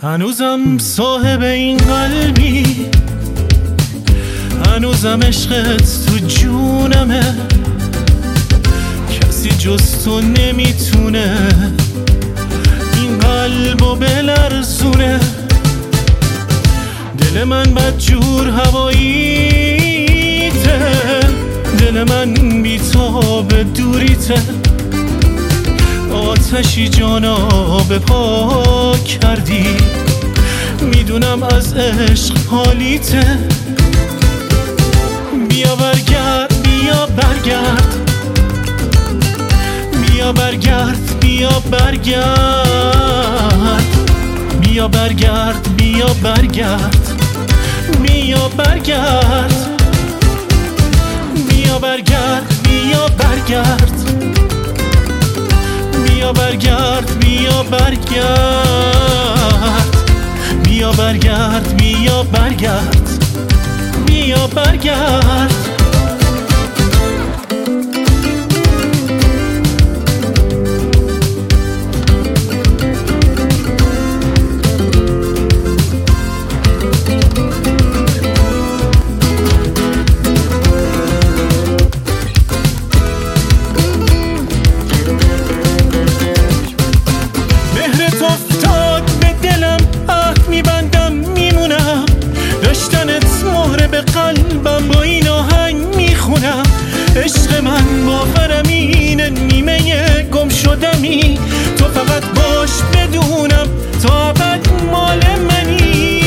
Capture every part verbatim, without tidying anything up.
هنوزم صاحب این قلبی، هنوزم عشقت تو جونمه، کسی جز تو نمیتونه این قلبو بلرزونه. دل من بدجور هواییته، دل من بیتاب دوریته، آتشی جاناب پاک کردی، میدونم از عشق حالیته. بیا برگرد بیا برگرد بیا برگرد بیا برگرد بیا برگرد بیا برگرد بیا برگرد بیا برگرد بیا برگرد بیا برگرد بیا برگرد بیا برگرد بیا برگرد بیا برگرد. قلبم با این آهنگ میخونم، عشق من باورم اینه، نیمه گم شدمی، تو فقط باش بدونم تا ابد مال منی.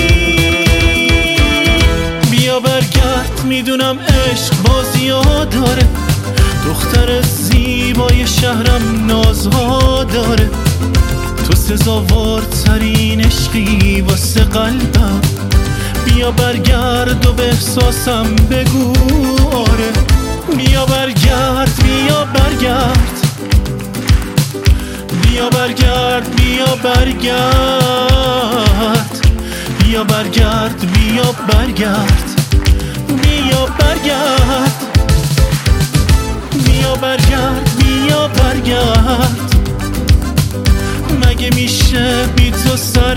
بیا برگرد میدونم عشق بازی ها داره، دختر زیبای شهرم نازها داره، تو سزاوارترین عشقی واسه قلبم. بیا برگرد و به احساسم بگو آره، بیا برگرد بیا برگرد بیا برگرد بیا برگرد بیا برگرد بیا برگرد بیا برگرد بیا برگرد بیا برگرد. مگه میشه بی تو سر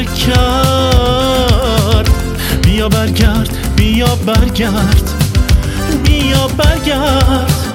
کرد؟ بیا برگرد بیا برگرد بیا برگرد.